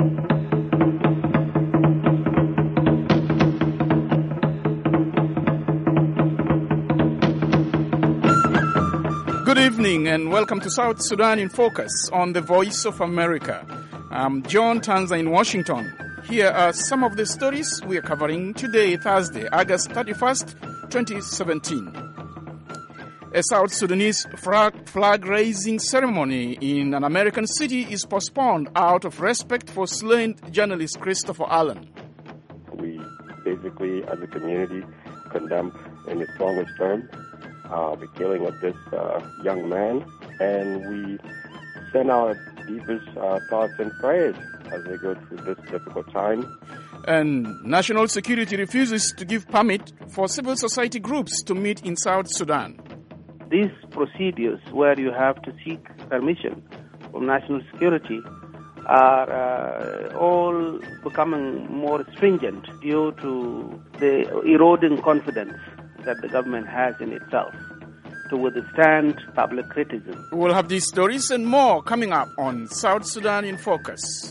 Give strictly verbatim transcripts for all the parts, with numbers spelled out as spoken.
Good evening and welcome to South Sudan in Focus on the Voice of America. I'm John Tanza in Washington. Here are some of the stories we are covering today, Thursday, August thirty-first, twenty seventeen. A South Sudanese flag-raising ceremony in an American city is postponed out of respect for slain journalist Christopher Allen. We basically, as a community, condemn in the strongest terms uh, the killing of this uh, young man, and we send our deepest uh, thoughts and prayers as they go through this difficult time. And national security refuses to give permit for civil society groups to meet in South Sudan. These procedures where you have to seek permission from national security are uh, all becoming more stringent due to the eroding confidence that the government has in itself to withstand public criticism. We'll have these stories and more coming up on South Sudan in Focus.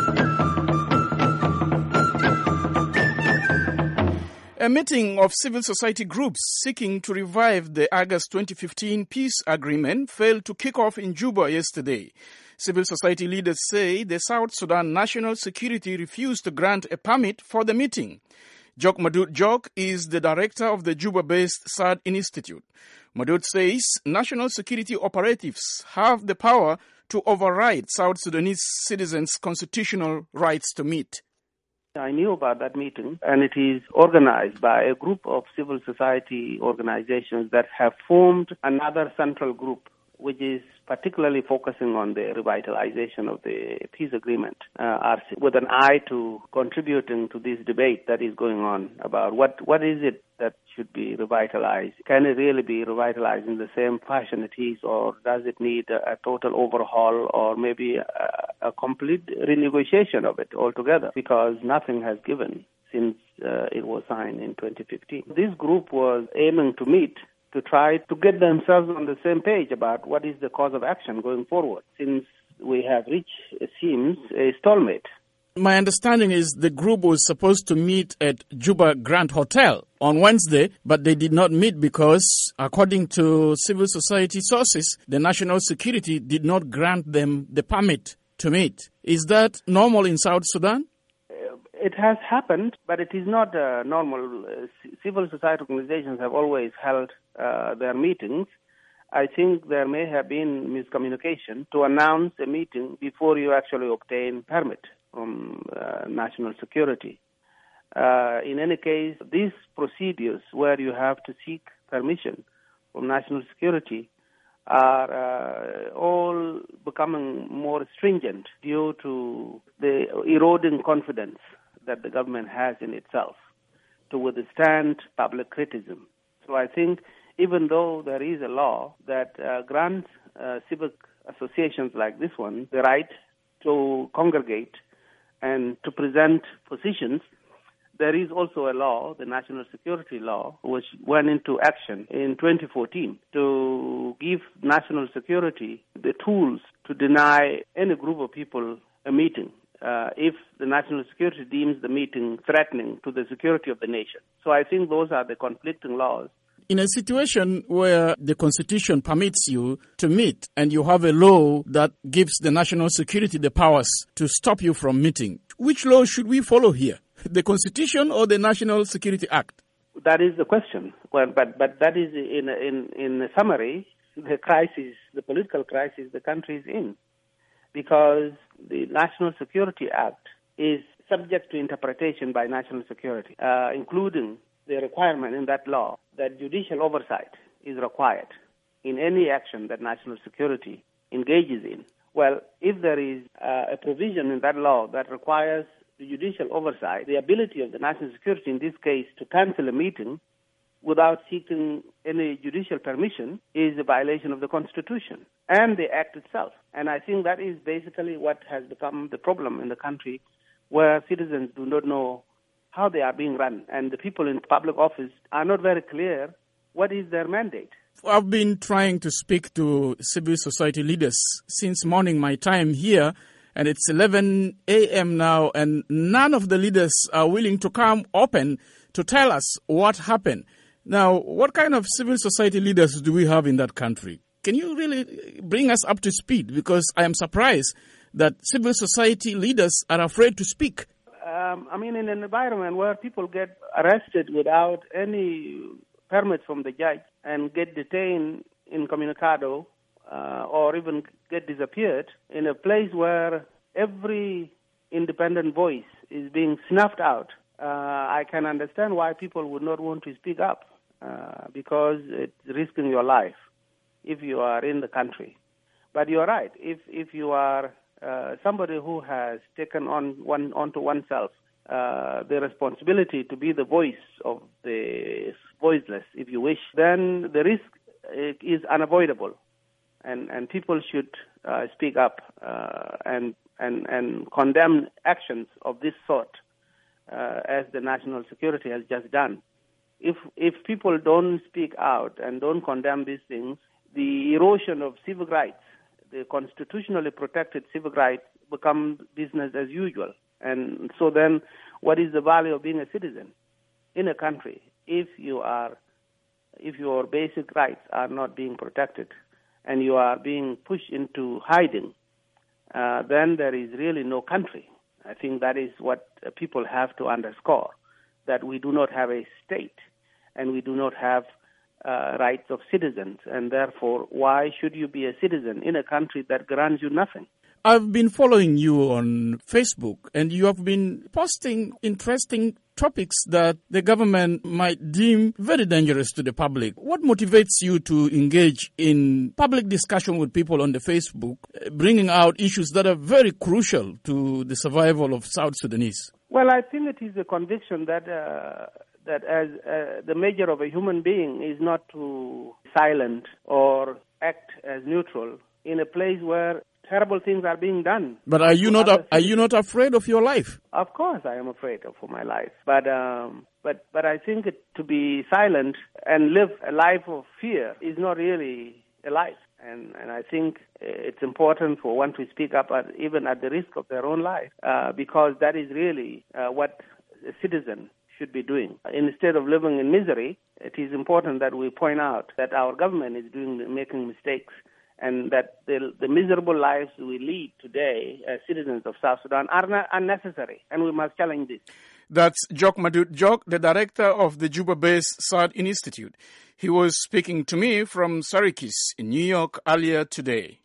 A meeting of civil society groups seeking to revive the August twenty fifteen peace agreement failed to kick off in Juba yesterday. Civil society leaders say the South Sudan National Security refused to grant a permit for the meeting. Jok Madut Jok is the director of the Juba-based S A D Institute. Madut says national security operatives have the power to override South Sudanese citizens' constitutional rights to meet. I knew about that meeting, and it is organized by a group of civil society organizations that have formed another central group, which is particularly focusing on the revitalization of the peace agreement, uh, R C, with an eye to contributing to this debate that is going on about what, what is it that should be revitalized. Can it really be revitalized in the same fashion it is, or does it need a, a total overhaul or maybe a, a complete renegotiation of it altogether? Because nothing has given since uh, it was signed in twenty fifteen. This group was aiming to meet to try to get themselves on the same page about what is the course of action going forward, since we have reached, it seems, a stalemate. My understanding is the group was supposed to meet at Juba Grand Hotel on Wednesday, but they did not meet because, according to civil society sources, the national security did not grant them the permit to meet. Is that normal in South Sudan? It has happened, but it is not uh, normal. Uh, civil society organizations have always held uh, their meetings. I think there may have been miscommunication to announce a meeting before you actually obtain permit from uh, national security. Uh, in any case, these procedures where you have to seek permission from national security are uh, all becoming more stringent due to the eroding confidence that the government has in itself to withstand public criticism. So I think even though there is a law that uh, grants uh, civic associations like this one the right to congregate and to present positions, there is also a law, the National Security Law, which went into action in twenty fourteen to give national security the tools to deny any group of people a meeting uh, if the national security deems the meeting threatening to the security of the nation. So I think those are the conflicting laws. In a situation where the Constitution permits you to meet and you have a law that gives the national security the powers to stop you from meeting, which law should we follow here? The Constitution or the National Security Act? That is the question. Well, but but that is in in in a summary the crisis, the political crisis the country is in, because the National Security Act is subject to interpretation by national security, uh, including the requirement in that law that judicial oversight is required in any action that national security engages in. Well, if there is uh, a provision in that law that requires the judicial oversight, the ability of the national security in this case to cancel a meeting without seeking any judicial permission is a violation of the Constitution and the Act itself. And I think that is basically what has become the problem in the country, where citizens do not know how they are being run, and the people in public office are not very clear what is their mandate. I've been trying to speak to civil society leaders since morning my time here, and it's eleven a.m. now, and none of the leaders are willing to come open to tell us what happened. Now, what kind of civil society leaders do we have in that country? Can you really bring us up to speed? Because I am surprised that civil society leaders are afraid to speak. Um, I mean, in an environment where people get arrested without any permits from the judge and get detained incommunicado uh, or even get disappeared, in a place where every independent voice is being snuffed out, uh, I can understand why people would not want to speak up uh, because it's risking your life if you are in the country. But you're right. If if you are uh, somebody who has taken on one onto oneself uh, the responsibility to be the voice of the voiceless, if you wish, then the risk is unavoidable, and and people should uh, speak up uh, and and and condemn actions of this sort, uh, as the national security has just done. If if people don't speak out and don't condemn these things, the erosion of civil rights, the constitutionally protected civil rights, become business as usual. And so then, what is the value of being a citizen in a country if you are, if your basic rights are not being protected and you are being pushed into hiding? Uh, then there is really no country. I think that is what uh, people have to underscore, that we do not have a state and we do not have uh, rights of citizens, and therefore, why should you be a citizen in a country that grants you nothing? I've been following you on Facebook, and you have been posting interesting topics that the government might deem very dangerous to the public. What motivates you to engage in public discussion with people on the Facebook, bringing out issues that are very crucial to the survival of South Sudanese? Well, I think it is a conviction that uh, that as uh, the measure of a human being is not to silent or act as neutral in a place where terrible things are being done. But are you not are you not afraid of your life? Of course, I am afraid of for my life. But um, but but I think it, to be silent and live a life of fear is not really a life. And and I think it's important for one to speak up, at, even at the risk of their own life, uh, because that is really uh, what a citizen should be doing. Instead of living in misery, it is important that we point out that our government is doing making mistakes, and that the, the miserable lives we lead today as citizens of South Sudan are not unnecessary, and we must challenge this. That's Jock Madut Jock, the director of the Juba-based South Institute. He was speaking to me from Syracuse in New York earlier today.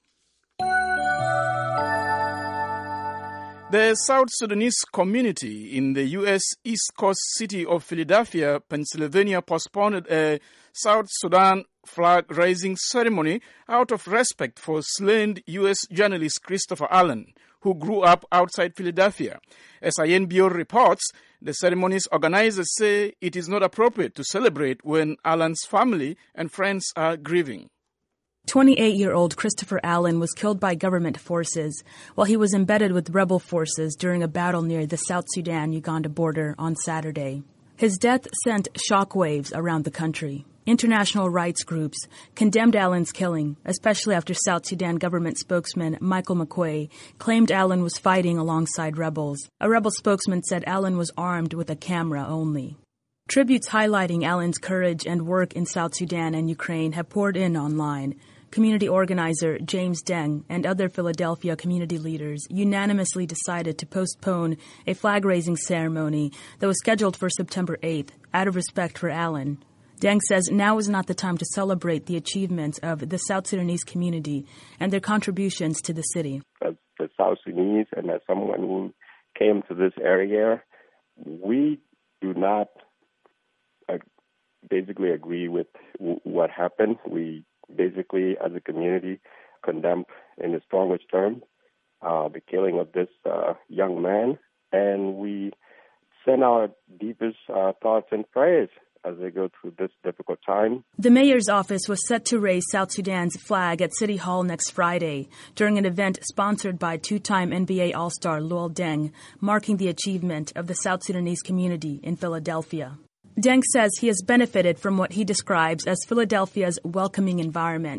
The South Sudanese community in the U S East Coast city of Philadelphia, Pennsylvania, postponed a South Sudan flag-raising ceremony out of respect for slain U S journalist Christopher Allen, who grew up outside Philadelphia. As I N B O reports, the ceremony's organizers say it is not appropriate to celebrate when Allen's family and friends are grieving. twenty-eight-year-old Christopher Allen was killed by government forces while he was embedded with rebel forces during a battle near the South Sudan-Uganda border on Saturday. His death sent shockwaves around the country. International rights groups condemned Allen's killing, especially after South Sudan government spokesman Michael McQuay claimed Allen was fighting alongside rebels. A rebel spokesman said Allen was armed with a camera only. Tributes highlighting Allen's courage and work in South Sudan and Ukraine have poured in online. Community organizer James Deng and other Philadelphia community leaders unanimously decided to postpone a flag-raising ceremony that was scheduled for September eighth out of respect for Allen. Deng says now is not the time to celebrate the achievements of the South Sudanese community and their contributions to the city. As the South Sudanese and as someone who came to this area, we do not uh, basically agree with w- what happened. We basically, as a community, condemn in the strongest terms uh, the killing of this uh, young man, and we send our deepest uh, thoughts and prayers as they go through this difficult time. The mayor's office was set to raise South Sudan's flag at City Hall next Friday during an event sponsored by two-time N B A All-Star Luol Deng, marking the achievement of the South Sudanese community in Philadelphia. Deng says he has benefited from what he describes as Philadelphia's welcoming environment.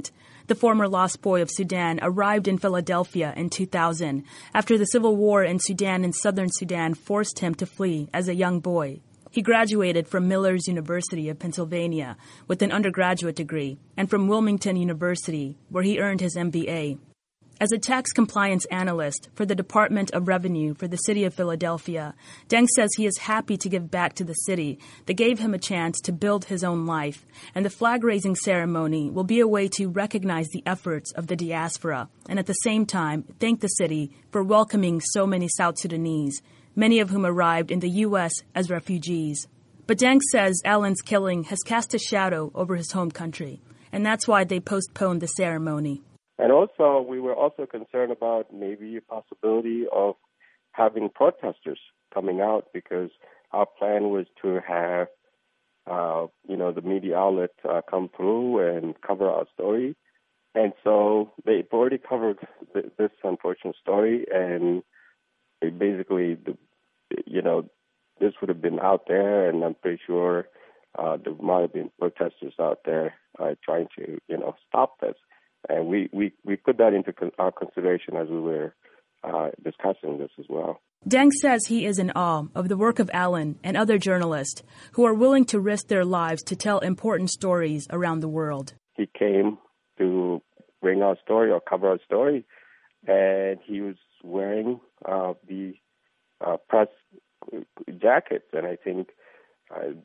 The former lost boy of Sudan arrived in Philadelphia in two thousand after the civil war in Sudan and southern Sudan forced him to flee as a young boy. He graduated from Miller's University of Pennsylvania with an undergraduate degree and from Wilmington University, where he earned his M B A. As a tax compliance analyst for the Department of Revenue for the city of Philadelphia, Deng says he is happy to give back to the city that gave him a chance to build his own life, and the flag-raising ceremony will be a way to recognize the efforts of the diaspora and at the same time thank the city for welcoming so many South Sudanese, many of whom arrived in the U S as refugees. But Deng says Allen's killing has cast a shadow over his home country, and that's why they postponed the ceremony. And also, we were also concerned about maybe a possibility of having protesters coming out, because our plan was to have, uh, you know, the media outlet uh, come through and cover our story. And so they've already covered th- this unfortunate story, and they basically, the, you know, this would have been out there, and I'm pretty sure uh, there might have been protesters out there uh, trying to, you know, stop this. And we, we, we put that into con- our consideration as we were uh, discussing this as well. Deng says he is in awe of the work of Allen and other journalists who are willing to risk their lives to tell important stories around the world. He came to bring our story or cover our story, and he was wearing uh, the uh, press jacket. And I think uh,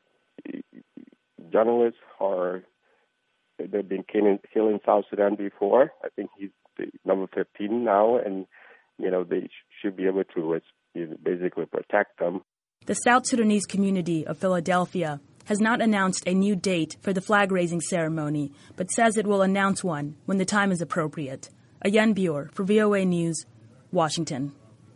journalists are... They've been killing, killing South Sudan before. I think he's the number fifteen now, and, you know, they sh- should be able to basically protect them. The South Sudanese community of Philadelphia has not announced a new date for the flag-raising ceremony, but says it will announce one when the time is appropriate. Ayan Bior for V O A News, Washington.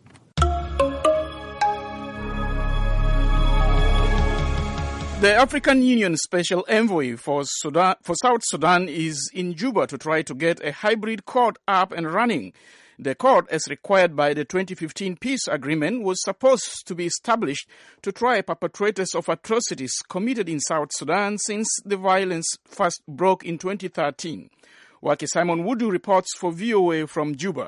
The African Union Special Envoy for Sudan, for South Sudan is in Juba to try to get a hybrid court up and running. The court, as required by the twenty fifteen peace agreement, was supposed to be established to try perpetrators of atrocities committed in South Sudan since the violence first broke in twenty thirteen. Waki Simon Wudu reports for V O A from Juba.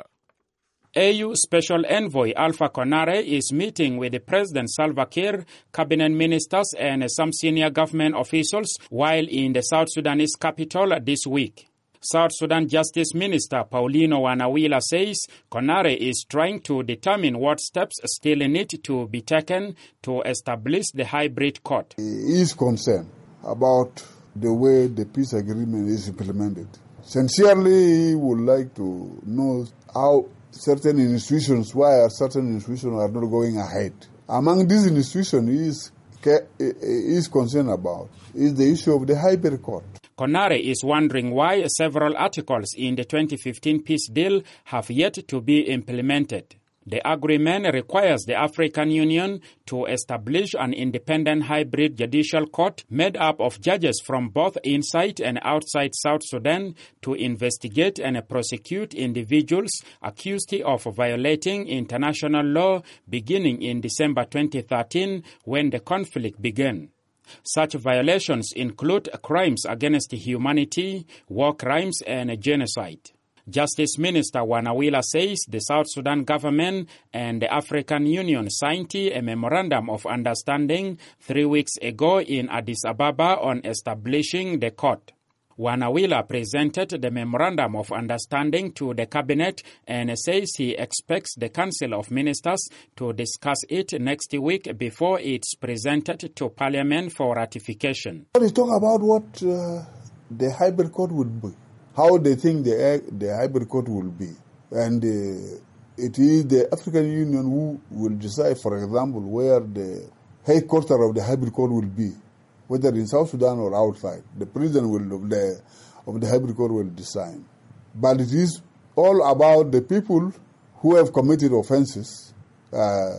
A U Special Envoy Alpha Konare is meeting with the President Salva Kiir, cabinet ministers and some senior government officials while in the South Sudanese capital this week. South Sudan Justice Minister Paulino Wanawila says Konare is trying to determine what steps still need to be taken to establish the hybrid court. He is concerned about the way the peace agreement is implemented. Sincerely, he would like to know how certain institutions, why certain institutions are not going ahead. Among these institutions he is, he is concerned about is the issue of the hybrid court. Konare is wondering why several articles in the twenty fifteen peace deal have yet to be implemented. The agreement requires the African Union to establish an independent hybrid judicial court made up of judges from both inside and outside South Sudan to investigate and prosecute individuals accused of violating international law beginning in December twenty thirteen when the conflict began. Such violations include crimes against humanity, war crimes, and genocide. Justice Minister Wanawila says the South Sudan government and the African Union signed a memorandum of understanding three weeks ago in Addis Ababa on establishing the court. Wanawila presented the memorandum of understanding to the cabinet and says he expects the Council of Ministers to discuss it next week before it's presented to Parliament for ratification. Let's talk about what uh, the hybrid court would be. How they think the the hybrid court will be. And uh, it is the African Union who will decide, for example, where the headquarters of the hybrid court will be, whether in South Sudan or outside. The president will, of, the, of the hybrid court will decide. But it is all about the people who have committed offenses uh,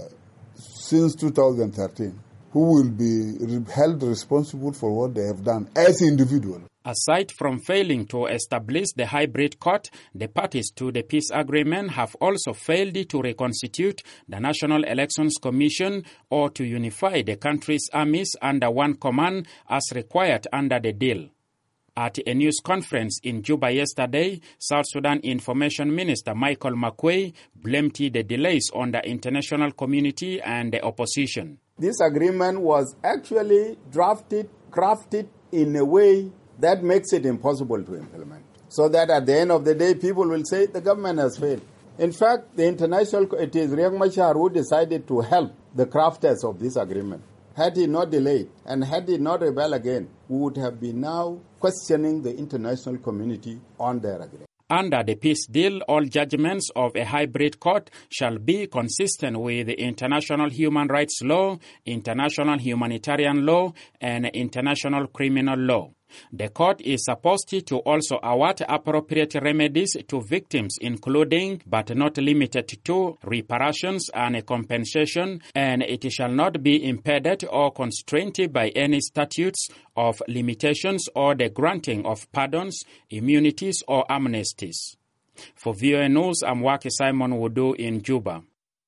since two thousand thirteen, who will be held responsible for what they have done as individuals. Aside from failing to establish the hybrid court, the parties to the peace agreement have also failed to reconstitute the National Elections Commission or to unify the country's armies under one command as required under the deal. At a news conference in Juba yesterday, South Sudan Information Minister Michael Makuei blamed the delays on the international community and the opposition. This agreement was actually drafted, crafted in a way that makes it impossible to implement. So that at the end of the day, people will say the government has failed. In fact, the international, it is Riek Machar who decided to help the crafters of this agreement. Had he not delayed and had he not rebelled again, we would have been now questioning the international community on their agreement. Under the peace deal, all judgments of a hybrid court shall be consistent with the international human rights law, international humanitarian law, and international criminal law. The court is supposed to also award appropriate remedies to victims, including, but not limited to, reparations and compensation, and it shall not be impeded or constrained by any statutes of limitations or the granting of pardons, immunities, or amnesties. For V O A News, I'm Waki Simon Wudu in Juba.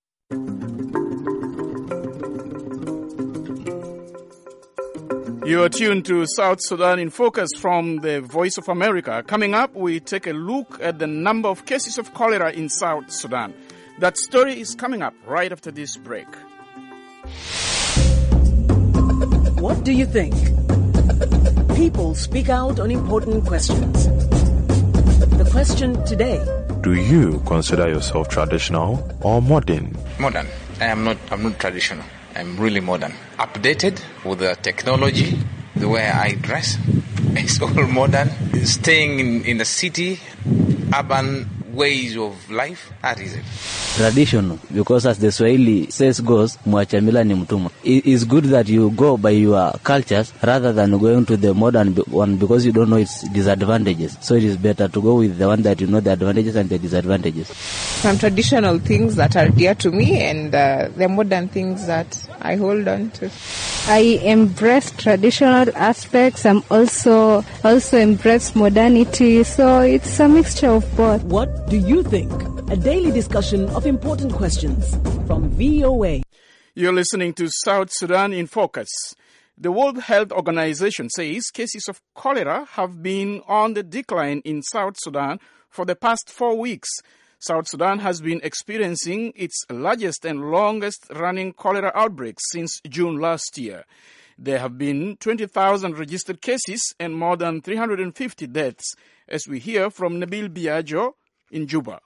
You are tuned to South Sudan in Focus from the Voice of America. Coming up, we take a look at the number of cases of cholera in South Sudan. That story is coming up right after this break. What do you think? People speak out on important questions. The question today: do you consider yourself traditional or modern? Modern. I am not. I'm not traditional. I'm really modern. Updated with the technology, the way I dress. It's all modern. Staying in, in the city, urban ways of life. That is it. Traditional, because as the Swahili says goes, mwacha mila ni mtumwa. It is good that you go by your cultures rather than going to the modern one because you don't know its disadvantages. So it is better to go with the one that you know the advantages and the disadvantages. Some traditional things that are dear to me and uh, the modern things that I hold on to. I embrace traditional aspects. I'm also also embrace modernity. So it's a mixture of both. What do you think? A daily discussion of important questions from V O A. You're listening to South Sudan in Focus. The World Health Organization says cases of cholera have been on the decline in South Sudan for the past four weeks. South Sudan has been experiencing its largest and longest-running cholera outbreak since June last year. There have been twenty thousand registered cases and more than three hundred fifty deaths, as we hear from Nabil Biagio in Juba.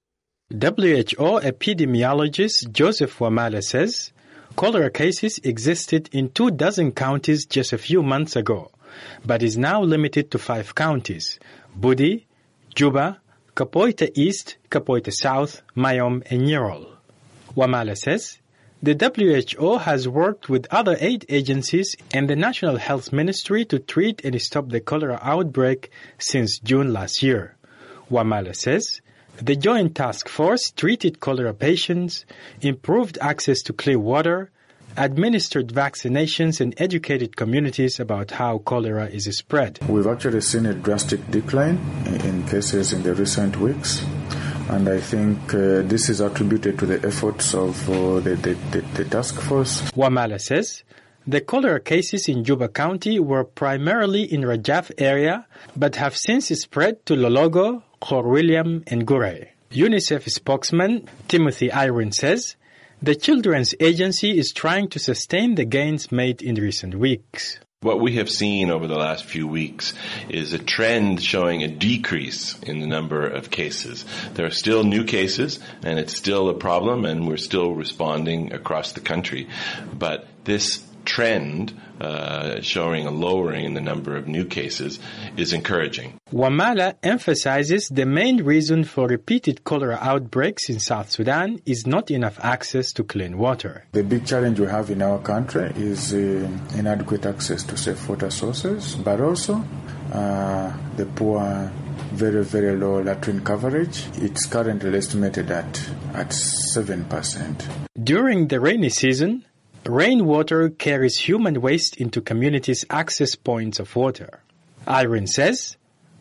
W H O epidemiologist Joseph Wamala says cholera cases existed in two dozen counties just a few months ago, but is now limited to five counties: Budi, Juba, Kapoita East, Kapoita South, Mayom, and Nyerol. Wamala says the W H O has worked with other aid agencies and the National Health Ministry to treat and stop the cholera outbreak since June last year. Wamala says the Joint Task Force treated cholera patients, improved access to clean water, administered vaccinations, and educated communities about how cholera is spread. We've actually seen a drastic decline in cases in the recent weeks, and I think uh, this is attributed to the efforts of uh, the, the, the, the task force. Wamala says the cholera cases in Juba County were primarily in Rajaf area, but have since spread to Lologo, Khor William, and Gure. UNICEF spokesman Timothy Irwin says the Children's Agency is trying to sustain the gains made in recent weeks. What we have seen over the last few weeks is a trend showing a decrease in the number of cases. There are still new cases, and it's still a problem, and we're still responding across the country. But this trend uh, showing a lowering in the number of new cases is encouraging. Wamala emphasizes the main reason for repeated cholera outbreaks in South Sudan is not enough access to clean water. The big challenge we have in our country is uh, inadequate access to safe water sources, but also uh, the poor, very, very low latrine coverage. It's currently estimated at, at seven percent. During the rainy season, rainwater carries human waste into communities' access points of water. Irene says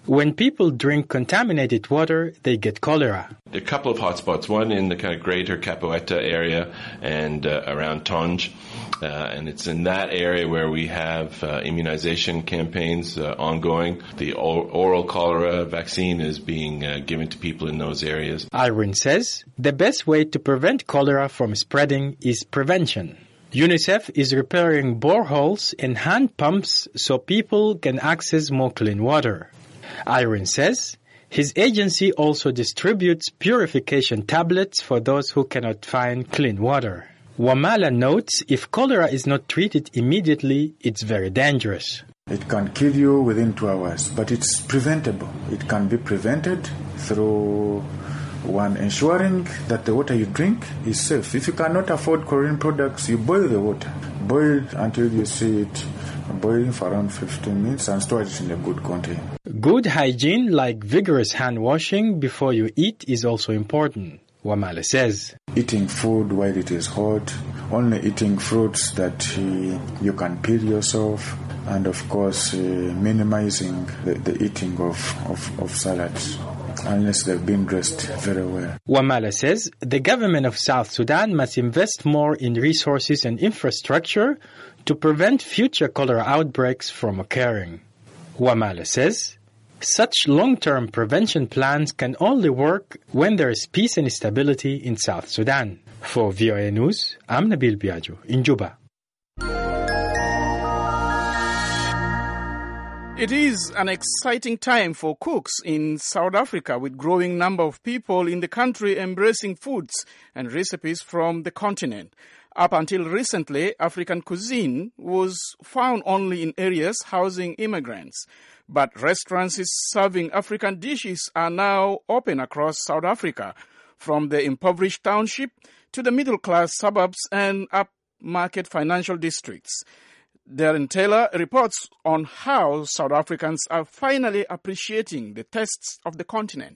When people drink contaminated water, they get cholera. There are a couple of hotspots, one in the kind of greater Capoeira area and uh, around Tonge. Uh, and it's in that area where we have uh, immunization campaigns uh, ongoing. The or- oral cholera vaccine is being uh, given to people in those areas. Irene says the best way to prevent cholera from spreading is prevention. UNICEF is repairing boreholes and hand pumps so people can access more clean water. Irene says his agency also distributes purification tablets for those who cannot find clean water. Wamala notes if cholera is not treated immediately, it's very dangerous. It can kill you within two hours, but it's preventable. It can be prevented through one, ensuring that the water you drink is safe. If you cannot afford chlorine products, you boil the water. Boil until you see it boiling for around fifteen minutes and store it in a good container. Good hygiene, like vigorous hand washing before you eat, is also important, Wamala says. Eating food while it is hot, only eating fruits that uh, you can peel yourself, and of course uh, minimizing the, the eating of, of, of salads, unless they've been dressed very well. Wamala says the government of South Sudan must invest more in resources and infrastructure to prevent future cholera outbreaks from occurring. Wamala says such long-term prevention plans can only work when there is peace and stability in South Sudan. For V O A News, I'm Nabil Biagio in Juba. It is an exciting time for cooks in South Africa, with growing number of people in the country embracing foods and recipes from the continent. Up until recently, African cuisine was found only in areas housing immigrants. But restaurants serving African dishes are now open across South Africa, from the impoverished township to the middle-class suburbs and upmarket financial districts. Darren Taylor reports on how South Africans are finally appreciating the tastes of the continent.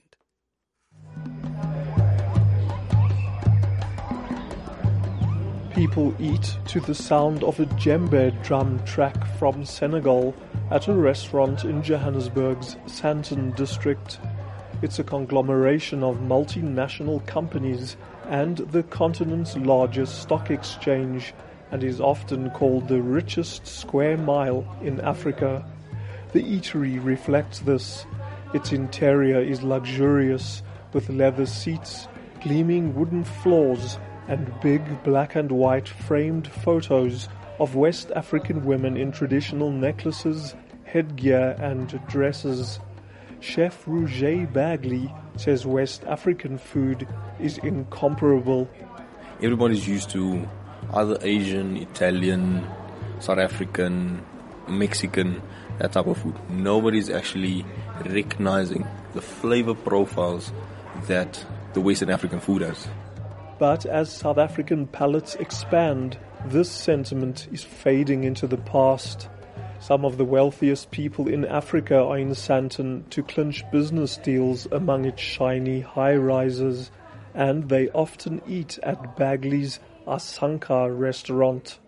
People eat to the sound of a djembe drum track from Senegal at a restaurant in Johannesburg's Sandton district. It's a conglomeration of multinational companies and the continent's largest stock exchange, and is often called the richest square mile in Africa. The eatery reflects this. Its interior is luxurious, with leather seats, gleaming wooden floors, and big black and white framed photos of West African women in traditional necklaces, headgear and dresses. Chef Roger Bagley says West African food is incomparable. Everybody's used to either Asian, Italian, South African, Mexican, that type of food. Nobody's actually recognizing the flavor profiles that the Western African food has. But as South African palates expand, this sentiment is fading into the past. Some of the wealthiest people in Africa are in Sandton to clinch business deals among its shiny high-rises, and they often eat at Bagley's Asanka restaurant.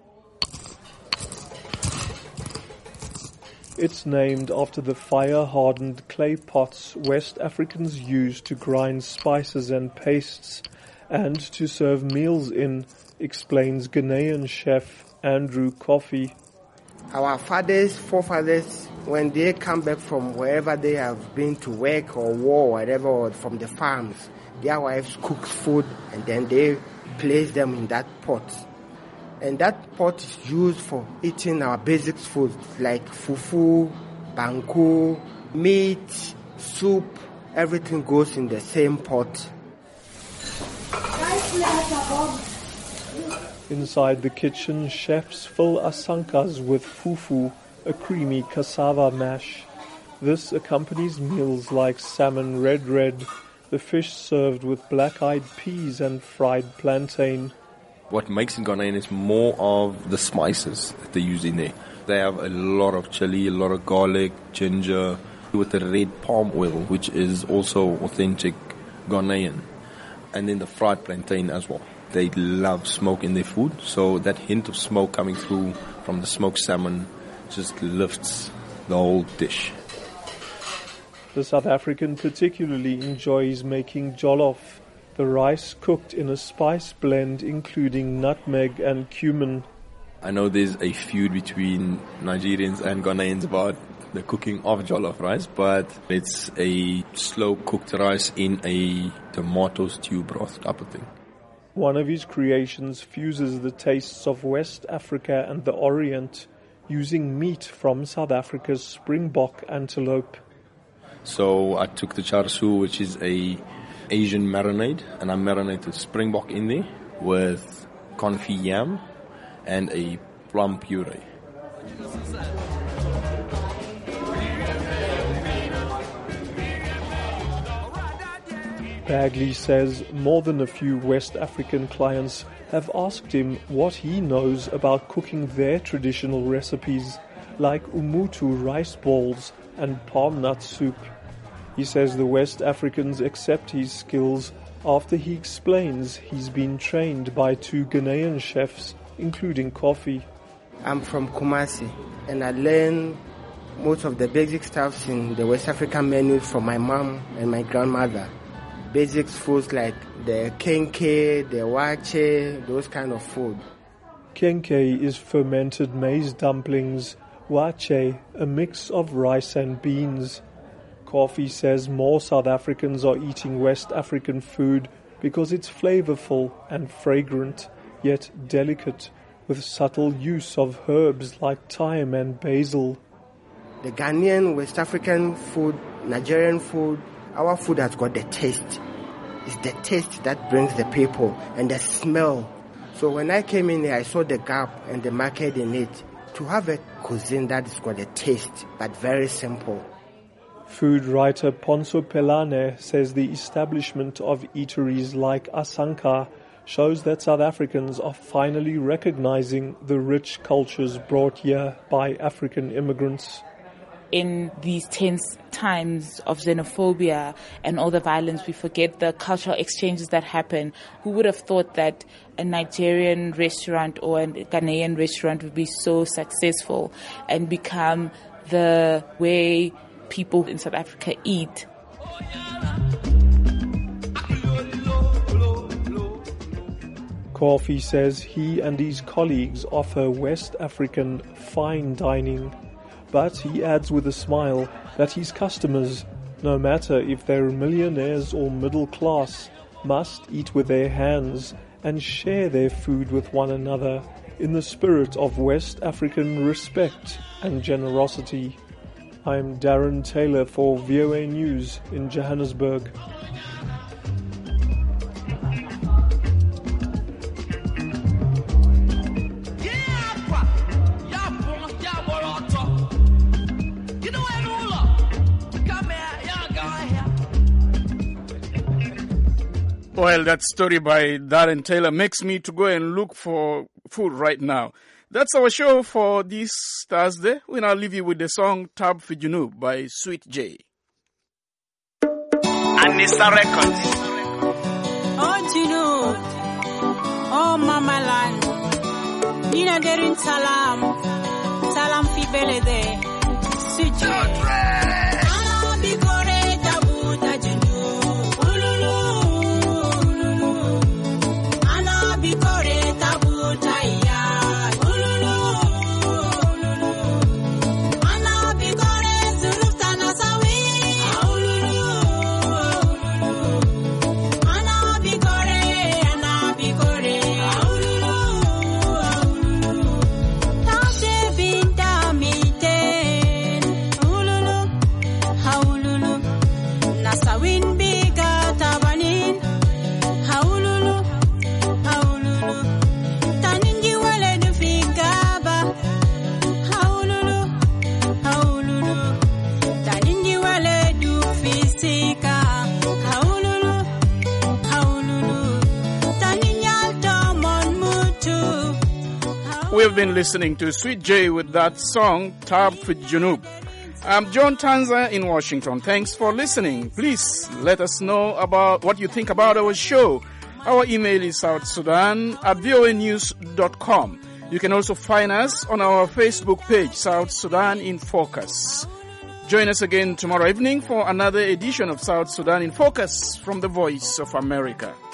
It's named after the fire-hardened clay pots West Africans use to grind spices and pastes and to serve meals in, explains Ghanaian chef Andrew Coffey. Our fathers, forefathers, when they come back from wherever they have been to work or war or whatever, or from the farms, their wives cook food and then they place them in that pot. And that pot is used for eating our basic food like fufu, banku, meat, soup. Everything goes in the same pot. Inside the kitchen, chefs fill asankas with fufu, a creamy cassava mash. This accompanies meals like salmon red red, the fish served with black-eyed peas and fried plantain. What makes it Ghanaian is more of the spices that they use in there. They have a lot of chili, a lot of garlic, ginger, with the red palm oil, which is also authentic Ghanaian. And then the fried plantain as well. They love smoke in their food, so that hint of smoke coming through from the smoked salmon just lifts the whole dish. The South African particularly enjoys making jollof, the rice cooked in a spice blend including nutmeg and cumin. I know there's a feud between Nigerians and Ghanaians about the cooking of jollof rice, but it's a slow-cooked rice in a tomato stew broth type of thing. One of his creations fuses the tastes of West Africa and the Orient, using meat from South Africa's springbok antelope. So I took the char siu, which is a Asian marinade, and I marinated springbok in there with confit yam and a plum puree. Bagley says more than a few West African clients have asked him what he knows about cooking their traditional recipes, like umutu rice balls and palm nut soup. He says the West Africans accept his skills after he explains he's been trained by two Ghanaian chefs, including coffee. I'm from Kumasi, and I learned most of the basic stuffs in the West African menu from my mom and my grandmother. Basic foods like the kenke, the wache, those kind of food. Kenke is fermented maize dumplings, wache, a mix of rice and beans. Coffee says more South Africans are eating West African food because it's flavorful and fragrant, yet delicate, with subtle use of herbs like thyme and basil. The Ghanaian, West African food, Nigerian food, our food has got the taste. It's the taste that brings the people and the smell. So when I came in here, I saw the gap and the market in it. To have a cuisine that has got a taste, but very simple. Food writer Ponso Pelane says the establishment of eateries like Asanka shows that South Africans are finally recognizing the rich cultures brought here by African immigrants. In these tense times of xenophobia and all the violence, we forget the cultural exchanges that happen. Who would have thought that a Nigerian restaurant or a Ghanaian restaurant would be so successful and become the way people in South Africa eat? Coffee says he and his colleagues offer West African fine dining. But he adds with a smile that his customers, no matter if they're millionaires or middle class, must eat with their hands and share their food with one another in the spirit of West African respect and generosity. I'm Darren Taylor for V O A News in Johannesburg. Well, that story by Darren Taylor makes me to go and look for food right now. That's our show for this Thursday. We now leave you with the song Tab for Junub by Sweet J. Anissa Records. Oh, Junub. Oh, Mama Land. Nina Derin Salam. Salam fi belede. Sweet J. We've been listening to Sweet J with that song, Tab for Junub. I'm John Tanza in Washington. Thanks for listening. Please let us know about what you think about our show. Our email is south sudan at voa news dot com. You can also find us on our Facebook page, South Sudan in Focus. Join us again tomorrow evening for another edition of South Sudan in Focus from the Voice of America.